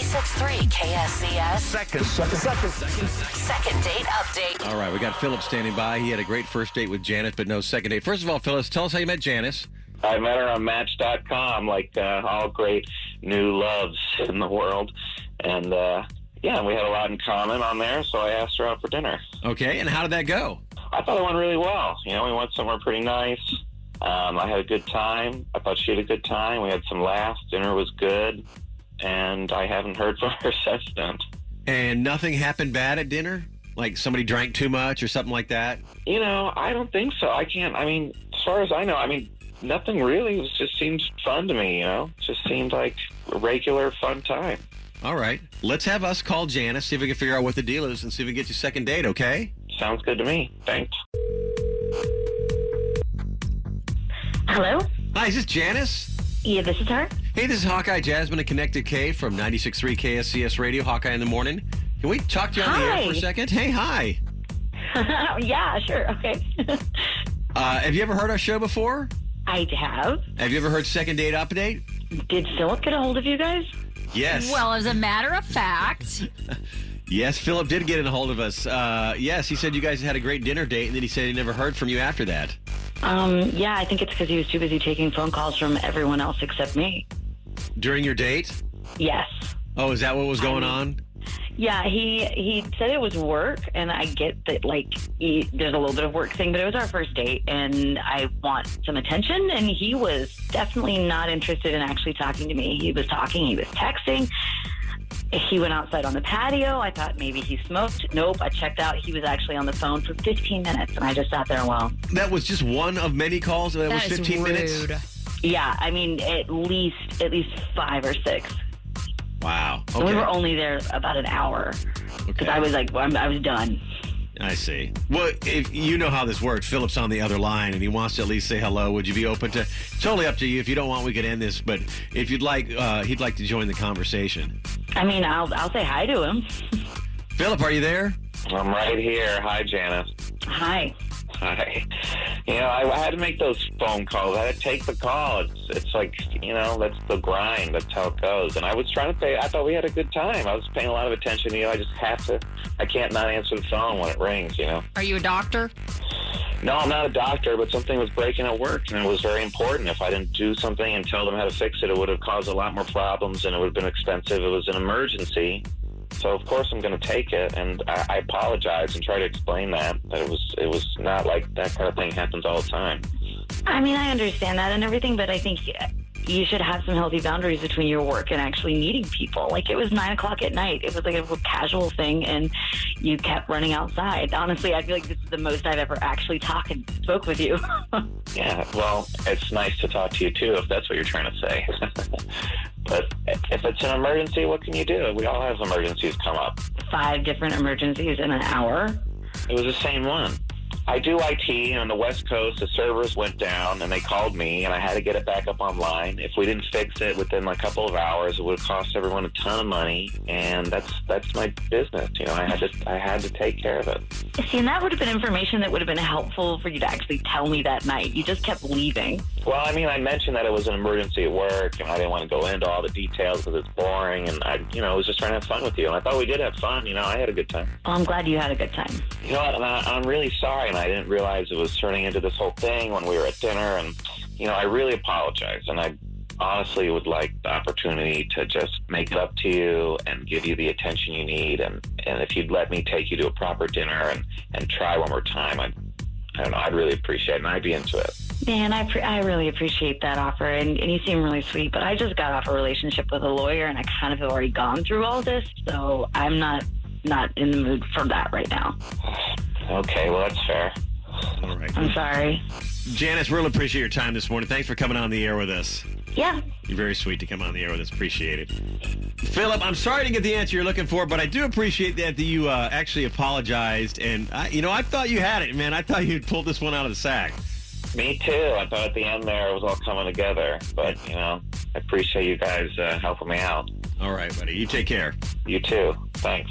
96.3 KSCS. Second date update. All right, we got Philip standing by. He had a great first date with Janice, but no second date. First of all, Phyllis, tell us how you met Janice. I met her on Match.com, like all great new loves in the world. And, yeah, we had a lot in common on there, so I asked her out for dinner. Okay, and how did that go? I thought it went really well. You know, we went somewhere pretty nice. I had a good time. I thought she had a good time. We had some laughs. Dinner was good. And I haven't heard from her since then. And nothing happened bad at dinner? Like somebody drank too much or something like that? You know, I don't think so. As far as I know, nothing really. It just seemed fun to me, you know? It just seemed like a regular fun time. All right. Let's have us call Janice, see if we can figure out what the deal is, and see if we can get you a second date, okay? Sounds good to me. Thanks. Hello? Hi, is this Janice? Yeah, this is her. Hey, this is Hawkeye Jasmine and Connected K from 96.3 KSCS Radio, Hawkeye in the Morning. Can we talk to you on the air for a second? Hey, hi. Yeah, sure. Okay. Have you ever heard our show before? I have. Have you ever heard Second Date Update? Did Philip get a hold of you guys? Yes. Well, as a matter of fact. Yes, Philip did get a hold of us. Yes, he said you guys had a great dinner date, and then he said he never heard from you after that. Yeah, I think it's because he was too busy taking phone calls from everyone else except me. During your date? Yes. Oh, is that what was going on? Yeah, he said it was work, and I get that, there's a little bit of work thing, but it was our first date, and I want some attention, and he was definitely not interested in actually talking to me. He was talking, he was texting. He went outside on the patio. I thought maybe he smoked. Nope, I checked out. He was actually on the phone for 15 minutes, and I just sat there and, well. That was just one of many calls? That was 15 minutes? Yeah, at least 5 or 6. Wow. Okay. And we were only there about an hour. Because I was I was done. I see. Well, if you know how this works, Philip's on the other line, and he wants to at least say hello. Would you be open to? Totally up to you. If you don't want, we could end this. But if you'd like, he'd like to join the conversation. I'll say hi to him. Philip, are you there? I'm right here. Hi, Janice. Hi. Hi. You know, I had to make those phone calls. I had to take the call. It's like, you know, that's the grind. That's how it goes. And I was trying to pay. I thought we had a good time. I was paying a lot of attention. You know, I just have to. I can't not answer the phone when it rings, you know. Are you a doctor? No, I'm not a doctor, but something was breaking at work, and it was very important. If I didn't do something and tell them how to fix it, it would have caused a lot more problems, and it would have been expensive. It was an emergency. So, of course, I'm going to take it, and I apologize and try to explain that it was not like that kind of thing happens all the time. I understand that and everything, but I think you should have some healthy boundaries between your work and actually meeting people. Like, it was 9 o'clock at night. It was like a casual thing, and you kept running outside. Honestly, I feel like this is the most I've ever actually talked and spoke with you. Yeah, well, it's nice to talk to you, too, if that's what you're trying to say. But if it's an emergency, what can you do? We all have emergencies come up. 5 different emergencies in an hour? It was the same one. I do IT, and on the West Coast, the servers went down, and they called me, and I had to get it back up online. If we didn't fix it within a couple of hours, it would have cost everyone a ton of money, and that's my business. You know, I had to take care of it. See, and that would have been information that would have been helpful for you to actually tell me that night. You just kept leaving. Well, I mentioned that it was an emergency at work, and I didn't want to go into all the details because it's boring, and I was just trying to have fun with you, and I thought we did have fun. You know, I had a good time. Well, I'm glad you had a good time. You know what, and I'm really sorry, and I didn't realize it was turning into this whole thing when we were at dinner, and, you know, I really apologize, and I honestly would like the opportunity to just make it up to you and give you the attention you need, and if you'd let me take you to a proper dinner and try one more time, I don't know, I'd really appreciate it, and I'd be into it. Man, I really appreciate that offer, and you seem really sweet, but I just got off a relationship with a lawyer, and I kind of have already gone through all this, so I'm not in the mood for that right now. Okay, well, that's fair. All right. I'm sorry. Janice, really appreciate your time this morning. Thanks for coming on the air with us. Yeah. You're very sweet to come on the air with us. Appreciate it. Philip, I'm sorry to get the answer you're looking for, but I do appreciate that you actually apologized. And, I thought you had it, man. I thought you'd pulled this one out of the sack. Me too. I thought at the end there it was all coming together. But, you know, I appreciate you guys helping me out. All right, buddy. You take care. You too. Thanks.